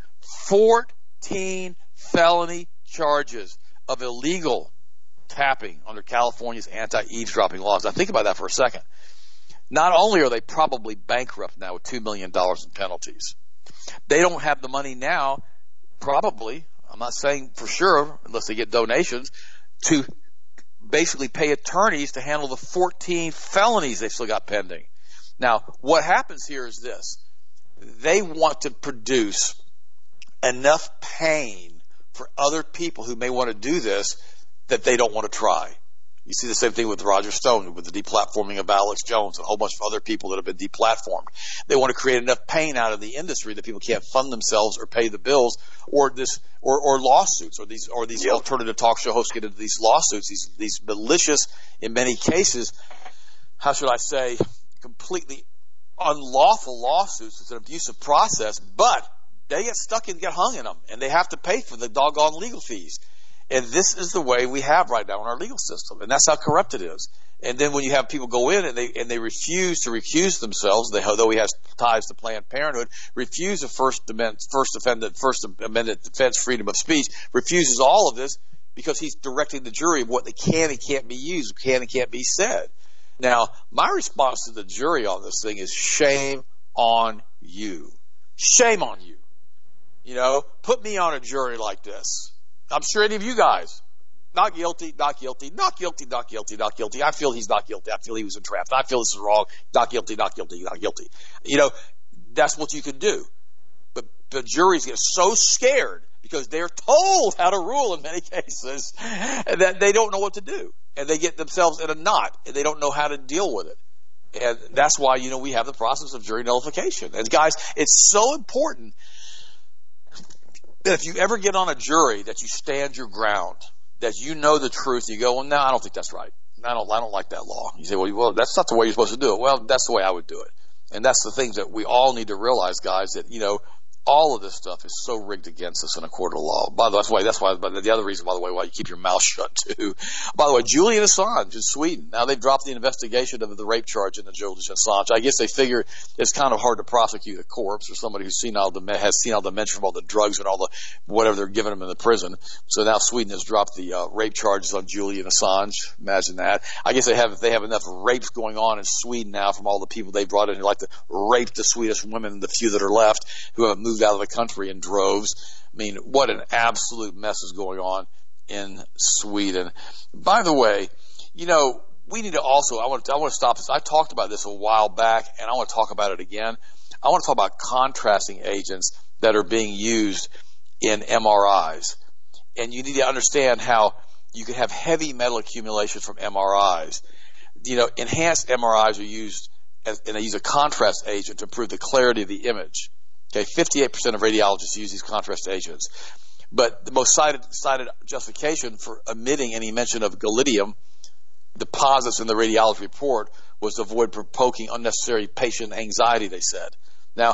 14 felony charges of illegal tapping under California's anti-eavesdropping laws. Now, think about that for a second. Not only are they probably bankrupt now with $2 million in penalties, they don't have the money now, probably, I'm not saying for sure, unless they get donations, to basically pay attorneys to handle the 14 felonies they've still got pending. Now, what happens here is this. They want to produce enough pain for other people who may want to do this that they don't want to try. You see the same thing with Roger Stone, with the deplatforming of Alex Jones and a whole bunch of other people that have been deplatformed. They want to create enough pain out of the industry that people can't fund themselves or pay the bills, or lawsuits, or these alternative talk show hosts get into these lawsuits, these malicious, in many cases, how should I say, completely unlawful lawsuits. It's an abusive process, but they get stuck and get hung in them, and they have to pay for the doggone legal fees. And this is the way we have right now in our legal system, and that's how corrupt it is. And then when you have people go in and they refuse to recuse themselves, though he has ties to Planned Parenthood, refuse the First Amendment defense, freedom of speech, refuses all of this because he's directing the jury of what they can and can't be used, can and can't be said. Now, my response to the jury on this thing is shame on you. Shame on you. You know, put me on a jury like this. I'm sure any of you guys, not guilty, not guilty, not guilty, not guilty, not guilty. I feel he's not guilty. I feel he was entrapped. I feel this is wrong. Not guilty, not guilty, not guilty. You know, that's what you can do. But the juries get so scared because they're told how to rule in many cases that they don't know what to do. And they get themselves in a knot and they don't know how to deal with it. And that's why, you know, we have the process of jury nullification. And guys, it's so important that if you ever get on a jury that you stand your ground, that you know the truth. You go, well, no, I don't think that's right. I don't like that law. You say, well, that's not the way you're supposed to do it. Well, that's the way I would do it. And that's the things that we all need to realize, guys, that, you know, all of this stuff is so rigged against us in a court of law. By the way, that's why, but the other reason, by the way, why you keep your mouth shut too. By the way, Julian Assange in Sweden. Now they've dropped the investigation of the rape charge into Julian Assange. I guess they figure it's kind of hard to prosecute a corpse or somebody who's has senile dementia from all the drugs and all the whatever they're giving them in the prison. So now Sweden has dropped the rape charges on Julian Assange. Imagine that. I guess they have enough rapes going on in Sweden now from all the people they brought in who like to rape the Swedish women, the few that are left who have moved out of the country in droves. I mean, what an absolute mess is going on in Sweden. By the way, you know, we need to also, I want to stop this. I talked about this a while back, and I want to talk about it again. I want to talk about contrasting agents that are being used in MRIs. And you need to understand how you can have heavy metal accumulation from MRIs. You know, enhanced MRIs are used, and they use a contrast agent to improve the clarity of the image. Okay, 58% of radiologists use these contrast agents. But the most cited justification for omitting any mention of gadolinium deposits in the radiology report was to avoid provoking unnecessary patient anxiety, they said. Now,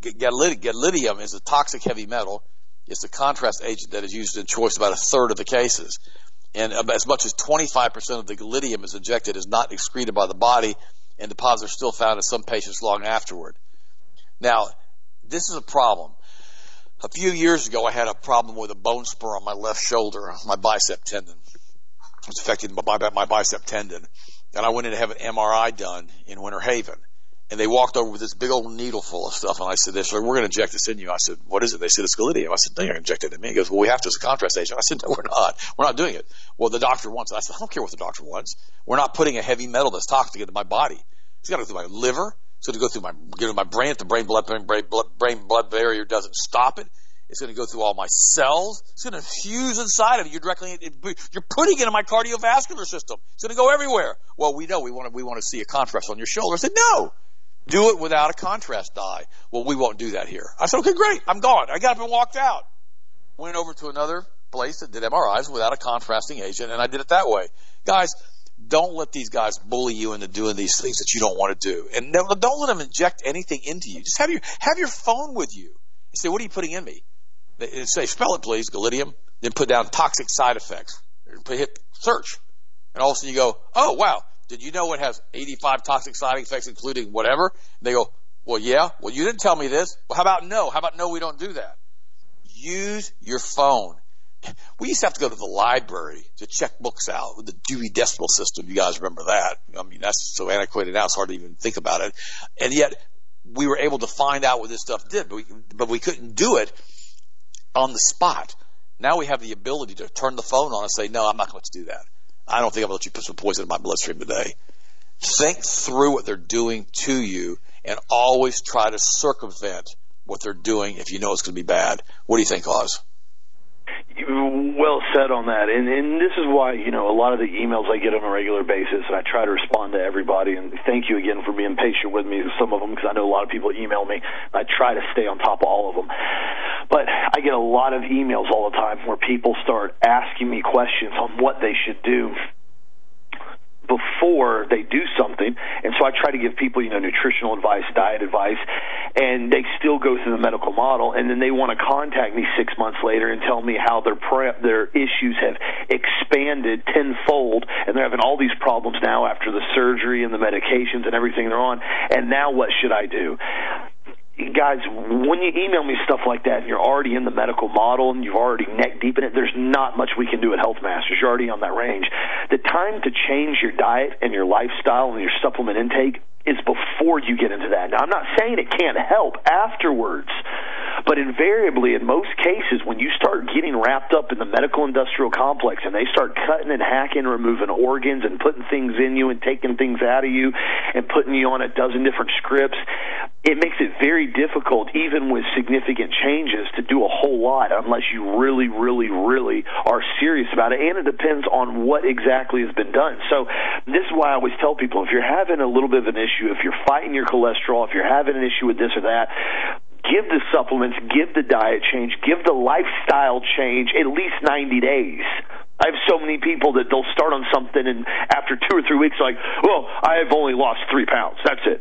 gadolinium is a toxic heavy metal. It's a contrast agent that is used in choice about a third of the cases. And as much as 25% of the gadolinium is injected is not excreted by the body, and deposits are still found in some patients long afterward. Now, this is a problem. A few years ago, I had a problem with a bone spur on my left shoulder, my bicep tendon. It was affecting my bicep tendon. And I went in to have an MRI done in Winter Haven. And they walked over with this big old needle full of stuff. And I said, we're going to inject this in you. I said, what is it? They said, it's gadolinium. I said, they're going to inject it in me. He goes, well, we have to as a contrast agent. I said, no, we're not. We're not doing it. Well, the doctor wants it. I said, I don't care what the doctor wants. We're not putting a heavy metal that's toxic into my body. It's got to go through my liver. It's going to go through my brain. If the brain-blood barrier doesn't stop it, it's going to go through all my cells. It's going to fuse inside of you. You're putting it in my cardiovascular system. It's going to go everywhere. Well, we know we want to see a contrast on your shoulder. I said, no, do it without a contrast dye. Well, we won't do that here. I said, okay, great. I'm gone. I got up and walked out. Went over to another place that did MRIs without a contrasting agent, and I did it that way. Guys, don't let these guys bully you into doing these things that you don't want to do. And don't let them inject anything into you. Just have your phone with you. You say, what are you putting in me? They say, spell it, please, gadolinium. Then put down toxic side effects. Hit search. And all of a sudden you go, oh, wow. Did you know it has 85 toxic side effects, including whatever? And they go, well, yeah. Well, you didn't tell me this. Well, how about no? How about no, we don't do that? Use your phone. We used to have to go to the library to check books out with the Dewey Decimal System. You guys remember that? I mean, that's so antiquated now, it's hard to even think about it. And yet, we were able to find out what this stuff did, but we couldn't do it on the spot. Now we have the ability to turn the phone on and say, no, I'm not going to do that. I don't think I'm going to let you put some poison in my bloodstream today. Think through what they're doing to you and always try to circumvent what they're doing if you know it's going to be bad. What do you think, Oz? Well said on that, and this is why, you know, a lot of the emails I get on a regular basis, and I try to respond to everybody, and thank you again for being patient with me, some of them, because I know a lot of people email me, and I try to stay on top of all of them. But I get a lot of emails all the time where people start asking me questions on what they should do. before they do something. And so I try to give people, nutritional advice, diet advice, and they still go through the medical model, and then they want to contact me 6 months later and tell me how their issues have expanded tenfold, and they're having all these problems now after the surgery and the medications and everything they're on, and now what should I do? Guys, when you email me stuff like that and you're already in the medical model and you're already neck deep in it, there's not much we can do at Health Masters. You're already on that range. The time to change your diet and your lifestyle and your supplement intake is before you get into that. Now, I'm not saying it can't help afterwards, but invariably, in most cases, when you start getting wrapped up in the medical industrial complex and they start cutting and hacking, removing organs and putting things in you and taking things out of you and putting you on a dozen different scripts, it makes it very difficult, even with significant changes, to do a whole lot unless you really, really, really are serious about it. And it depends on what exactly has been done. So this is why I always tell people, if you're having a little bit of an issue, if you're fighting your cholesterol, if you're having an issue with this or that, give the supplements, give the diet change, give the lifestyle change at least 90 days. I have so many people that they'll start on something and after 2 or 3 weeks, like, well, I've only lost 3 pounds. That's it.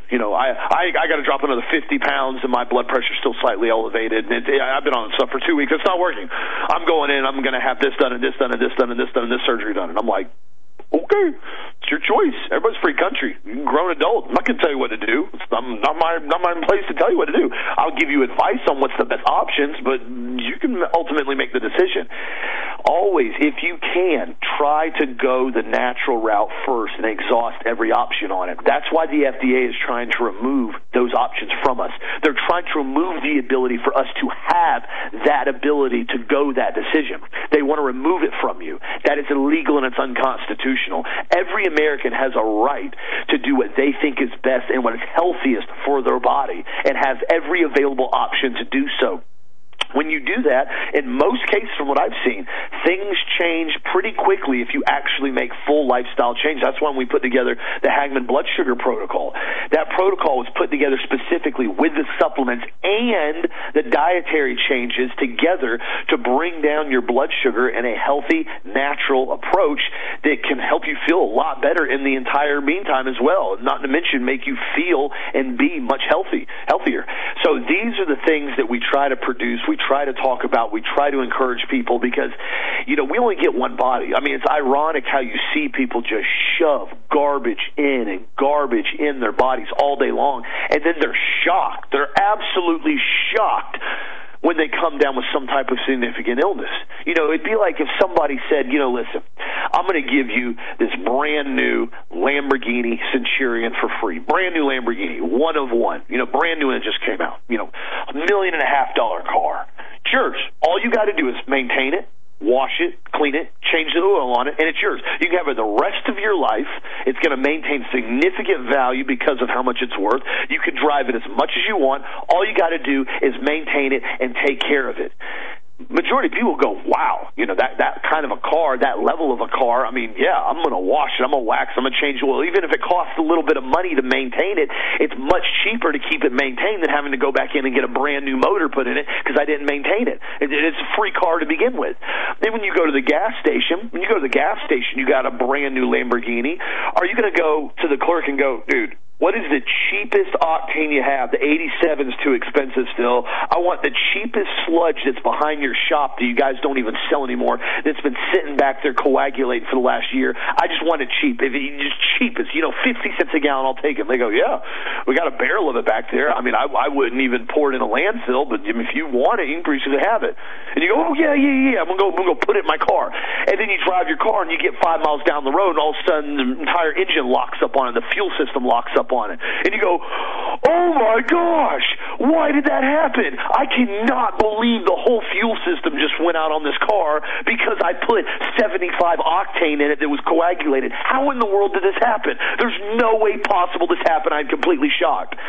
I got to drop another 50 pounds and my blood pressure's still slightly elevated. And I've been on stuff for 2 weeks. It's not working. I'm going in. I'm going to have this done and this done and this done and this done and this surgery done. And I'm like, okay, it's your choice. Everybody's free country. You're a grown adult. I'm not going to tell you what to do. It's not my place to tell you what to do. I'll give you advice on what's the best options, but you can ultimately make the decision. Always, if you can, try to go the natural route first and exhaust every option on it. That's why the FDA is trying to remove those options from us. They're trying to remove the ability for us to have that ability to go that decision. They want to remove it from you. That is illegal and it's unconstitutional. Every American has a right to do what they think is best and what is healthiest for their body and has every available option to do so. When you do that, in most cases from what I've seen, things change pretty quickly if you actually make full lifestyle change. That's when we put together the Hagman blood sugar protocol. That protocol was put together specifically with the supplements and the dietary changes together to bring down your blood sugar in a healthy, natural approach that can help you feel a lot better in the entire meantime as well, not to mention make you feel and be much healthier. So these are the things that we try to produce, we try to talk about, we try to encourage people because, we only get one body. I mean, it's ironic how you see people just shove garbage in and garbage in their bodies all day long, and then they're shocked. They're absolutely shocked when they come down with some type of significant illness. It'd be like if somebody said, listen, I'm going to give you this brand new Lamborghini Centurion for free. Brand new Lamborghini, one of one. Brand new and it just came out. $1.5 million car. It's yours. All you got to do is maintain it, wash it, clean it, change the oil on it, and it's yours. You can have it the rest of your life. It's going to maintain significant value because of how much it's worth. You can drive it as much as you want. All you got to do is maintain it and take care of it. Majority of people go, wow, that kind of a car, that level of a car, I mean, yeah, I'm going to wash it, I'm going to wax, I'm going to change the oil. Even if it costs a little bit of money to maintain it, it's much cheaper to keep it maintained than having to go back in and get a brand new motor put in it because I didn't maintain it. It's a free car to begin with. Then when you go to the gas station, you got a brand new Lamborghini. Are you going to go to the clerk and go, dude, what is the cheapest octane you have? The 87's too expensive still. I want the cheapest sludge that's behind your shop that you guys don't even sell anymore, that's been sitting back there coagulating for the last year. I just want it cheap. If it's just cheapest, 50 cents a gallon, I'll take it. They go, yeah, we got a barrel of it back there. I mean, I wouldn't even pour it in a landfill, but if you want it, you can have it. And you go, oh, yeah, I'm going to go put it in my car. And then you drive your car and you get 5 miles down the road and all of a sudden the entire engine locks up on it. The fuel system locks up on it. And you go, oh my gosh, why did that happen? I cannot believe the whole fuel system just went out on this car because I put 75 octane in it that was coagulated. How in the world did this happen? There's no way possible this happened. I'm completely shocked.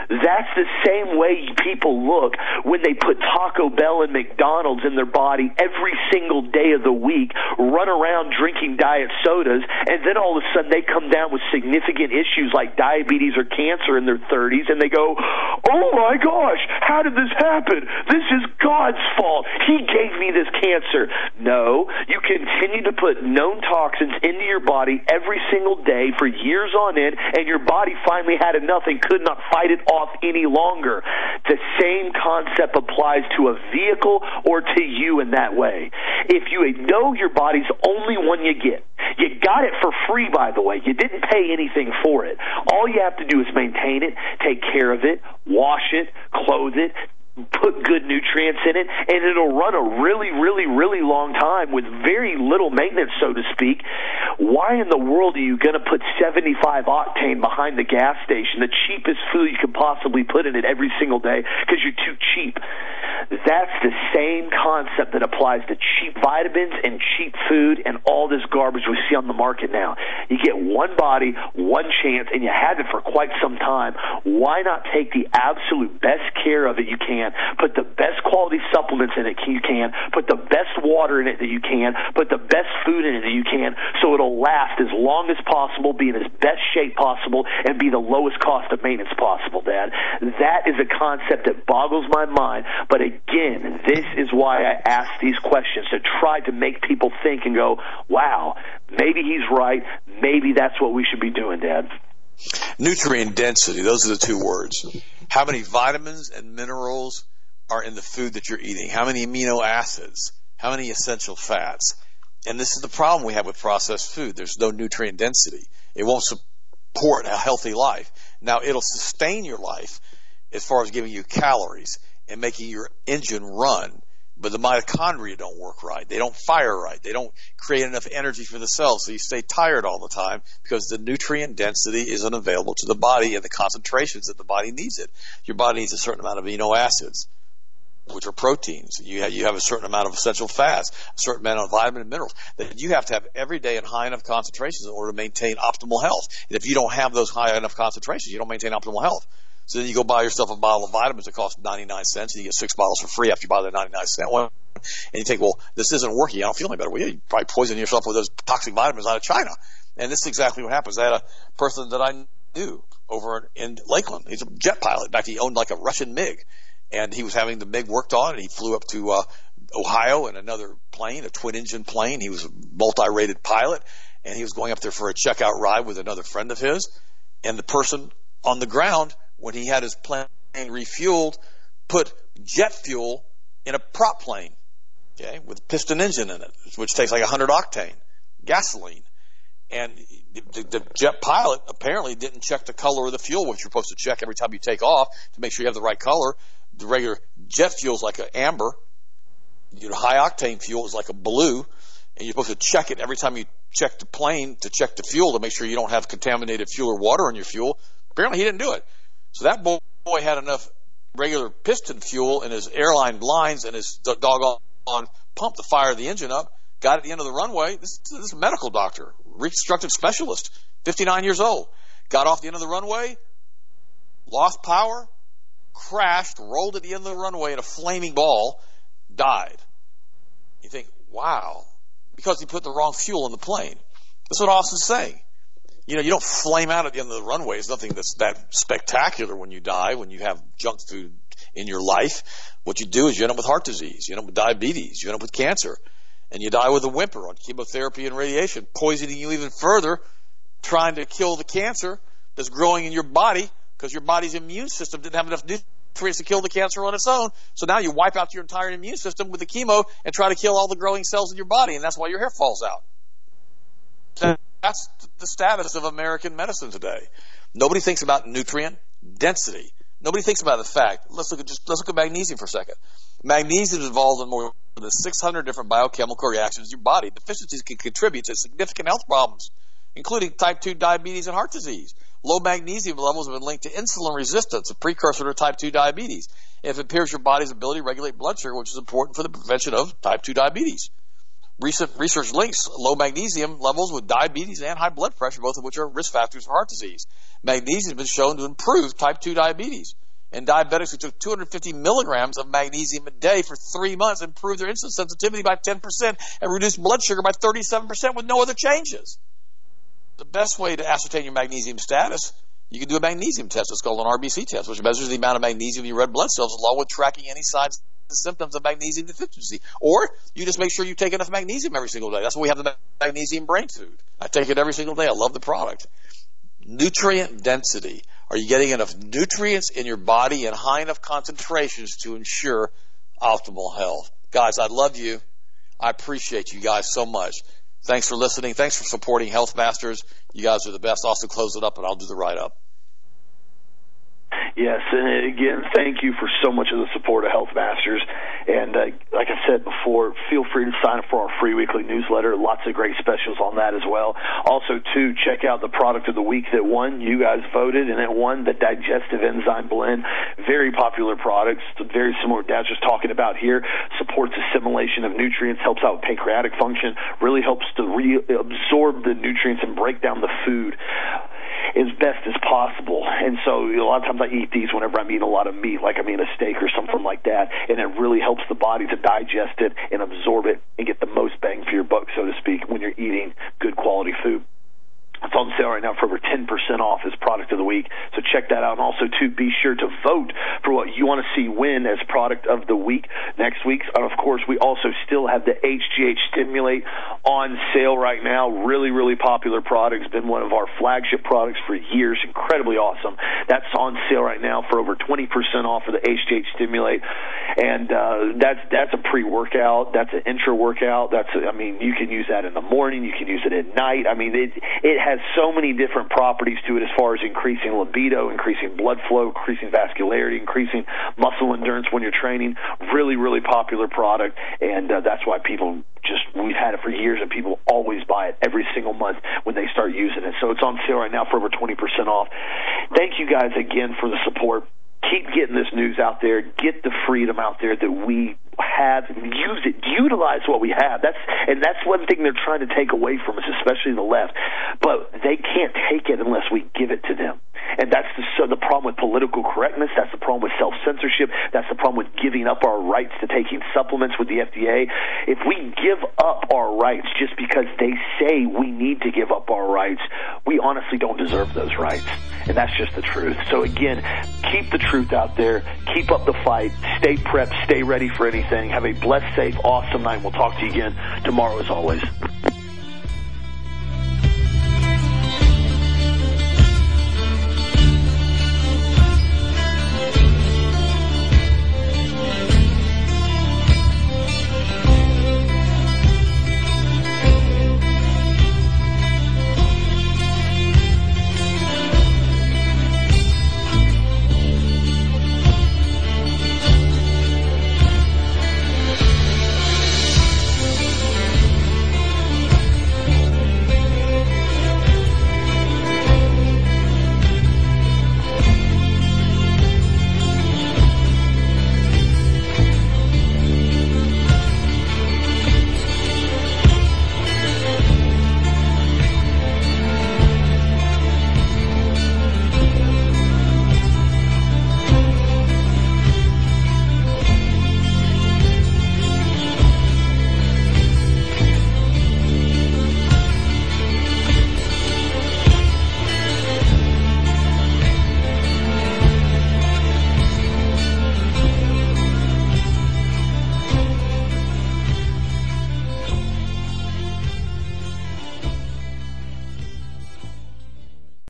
That's the same way people look when they put Taco Bell and McDonald's in their body every single day of the week, run around drinking diet sodas, and then all of a sudden they come down with significant issues like diabetes or cancer in their 30s, and they go, oh my gosh, how did this happen? This is God's fault. He gave me this cancer. No, you continue to put known toxins into your body every single day for years on end, and your body finally had enough and could not fight it off any longer. The same concept applies to a vehicle or to you in that way. If you know your body's only one you get, you got it for free, by the way. You didn't pay anything for it. All you have to do is maintain it, take care of it, wash it, clothe it, put good nutrients in it, and it'll run a really, really, really long time with very little maintenance, so to speak. Why in the world are you going to put 75 octane behind the gas station, the cheapest food you could possibly put in it every single day because you're too cheap? That's the same concept that applies to cheap vitamins and cheap food and all this garbage we see on the market now. You get one body, one chance, and you have it for quite some time. Why not take the absolute best care of it you can? Put the best quality supplements in it you can. Put the best water in it that you can. Put the best food in it that you can, so it'll last as long as possible, be in its best shape possible, and be the lowest cost of maintenance possible, Dad. That is a concept that boggles my mind. But again, this is why I ask these questions, to try to make people think and go, wow, maybe he's right. Maybe that's what we should be doing, Dad. Nutrient density, those are the two words. How many vitamins and minerals are in the food that you're eating? How many amino acids? How many essential fats? And this is the problem we have with processed food. There's no nutrient density. It won't support a healthy life. Now, it'll sustain your life as far as giving you calories and making your engine run, but the mitochondria don't work right. They don't fire right. They don't create enough energy for the cells, so you stay tired all the time because the nutrient density isn't available to the body in the concentrations that the body needs it. Your body needs a certain amount of amino acids, which are proteins. You have a certain amount of essential fats, a certain amount of vitamin and minerals that you have to have every day in high enough concentrations in order to maintain optimal health. And if you don't have those high enough concentrations, you don't maintain optimal health. So then you go buy yourself a bottle of vitamins that costs 99 cents, and you get 6 bottles for free after you buy the 99-cent one. And you think, well, this isn't working. I don't feel any better. Well, you probably poison yourself with those toxic vitamins out of China. And this is exactly what happens. I had a person that I knew over in Lakeland. He's a jet pilot. In fact, he owned like a Russian MiG. And he was having the MiG worked on, and he flew up to Ohio in another plane, a twin-engine plane. He was a multi-rated pilot, and he was going up there for a checkout ride with another friend of his. And the person on the ground, when he had his plane refueled, put jet fuel in a prop plane, okay, with a piston engine in it, which takes like 100 octane gasoline. And the jet pilot apparently didn't check the color of the fuel, which you're supposed to check every time you take off to make sure you have the right color. The regular jet fuel is like an amber. High octane fuel is like a blue, and you're supposed to check it every time you check the plane to check the fuel to make sure you don't have contaminated fuel or water in your fuel. Apparently he didn't do it. So that boy had enough regular piston fuel in his airline blinds and his doggone pump to fire the engine up. Got at the end of the runway. This is a medical doctor, reconstructive specialist, 59 years old. Got off the end of the runway, lost power, crashed, rolled at the end of the runway in a flaming ball, died. You think, wow, because he put the wrong fuel in the plane. That's what Austin's saying. You don't flame out at the end of the runway. It's nothing that's that spectacular when you die, when you have junk food in your life. What you do is you end up with heart disease, you end up with diabetes, you end up with cancer, and you die with a whimper on chemotherapy and radiation, poisoning you even further, trying to kill the cancer that's growing in your body because your body's immune system didn't have enough nutrients to kill the cancer on its own. So now you wipe out your entire immune system with the chemo and try to kill all the growing cells in your body, and that's why your hair falls out. That's the status of American medicine today. Nobody thinks about nutrient density. Nobody thinks about the fact. Let's look at magnesium for a second. Magnesium is involved in more than 600 different biochemical reactions in your body. Deficiencies can contribute to significant health problems, including type 2 diabetes and heart disease. Low magnesium levels have been linked to insulin resistance, a precursor to type 2 diabetes. If it impairs your body's ability to regulate blood sugar, which is important for the prevention of type 2 diabetes. Recent research links low magnesium levels with diabetes and high blood pressure, both of which are risk factors for heart disease. Magnesium has been shown to improve type 2 diabetes. And diabetics who took 250 milligrams of magnesium a day for 3 months improved their insulin sensitivity by 10% and reduced blood sugar by 37% with no other changes. The best way to ascertain your magnesium status, you can do a magnesium test. It's called an RBC test, which measures the amount of magnesium in your red blood cells along with tracking any signs and symptoms of magnesium deficiency. Or you just make sure you take enough magnesium every single day. That's why we have the magnesium brain food. I take it every single day. I love the product. Nutrient density. Are you getting enough nutrients in your body in high enough concentrations to ensure optimal health? Guys, I love you. I appreciate you guys so much. Thanks for listening. Thanks for supporting Health Masters. You guys are the best. Also, close it up, and I'll do the write-up. Yes, and again, thank you for so much of the support of Health Masters. And like I said before, feel free to sign up for our free weekly newsletter. Lots of great specials on that as well. Also, too, check out the product of the week that won. You guys voted, and it won the Digestive Enzyme Blend. Very popular products, very similar to Dad's just talking about here. Supports assimilation of nutrients, helps out with pancreatic function, really helps to absorb the nutrients and break down the food as best as possible. And so a lot of times I eat these whenever I'm eating a lot of meat, like I'm eating a steak or something like that, and it really helps the body to digest it and absorb it and get the most bang for your buck, so to speak, when you're eating good quality food. It's on sale right now for over 10% off as product of the week. So check that out. And also, too, be sure to vote for what you want to see win as product of the week next week. And, of course, we also still have the HGH Stimulate on sale right now. Really, really popular product. It's been one of our flagship products for years. Incredibly awesome. That's on sale right now for over 20% off of the HGH Stimulate. And that's a pre-workout. That's an intra-workout. You can use that in the morning. You can use it at night. It has so many different properties to it as far as increasing libido, increasing blood flow, increasing vascularity, increasing muscle endurance when you're training. Really, really popular product, and that's why we've had it for years, and people always buy it every single month when they start using it. So it's on sale right now for over 20% off. Thank you guys again for the support. Keep getting this news out there. Get the freedom out there that we have. Use it. Utilize what we have. That's one thing they're trying to take away from us, especially the left. But they can't take it unless we give it to them. And that's the problem with political correctness. That's the problem with self-censorship. That's the problem with giving up our rights to taking supplements with the FDA. If we give up our rights just because they say we need to give up our rights, we honestly don't deserve those rights. And that's just the truth. So again, keep the truth out there. Keep up the fight. Stay prepped. Stay ready for anything. Have a blessed, safe, awesome night. We'll talk to you again tomorrow as always.